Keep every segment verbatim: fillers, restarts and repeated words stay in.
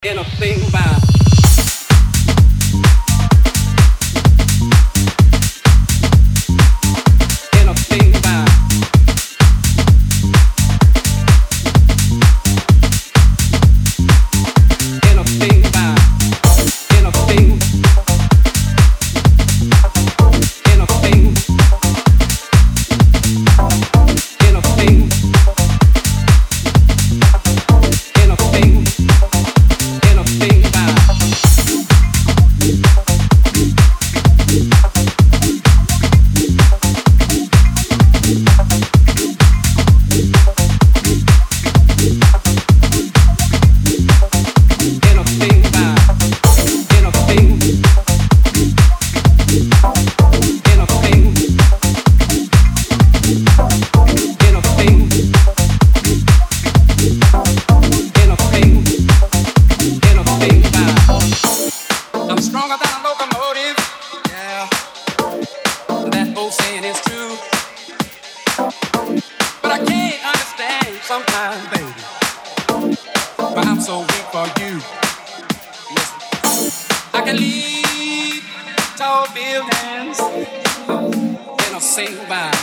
Anything about anything about anything about anything anything anything anything anything about anything about anything anything anything anything anything about I'm stronger than a locomotive. Yeah, that old saying is true. But I can't understand sometimes, baby, why I'm so weak for you. Listen, I can lead tall buildings and I'll sing by.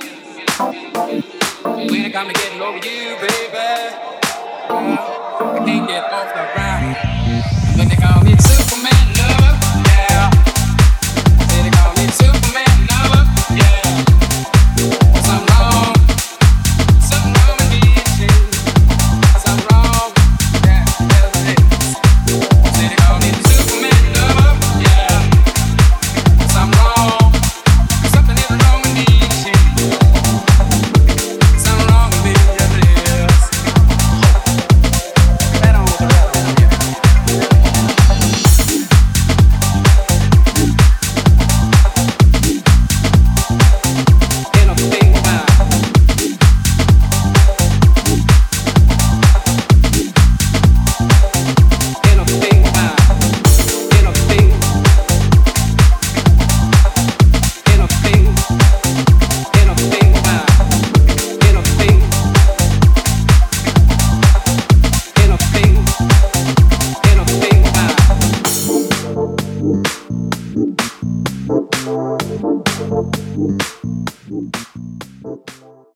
When it come to getting over you, baby, uh, I can't get off the ground. When they call me too.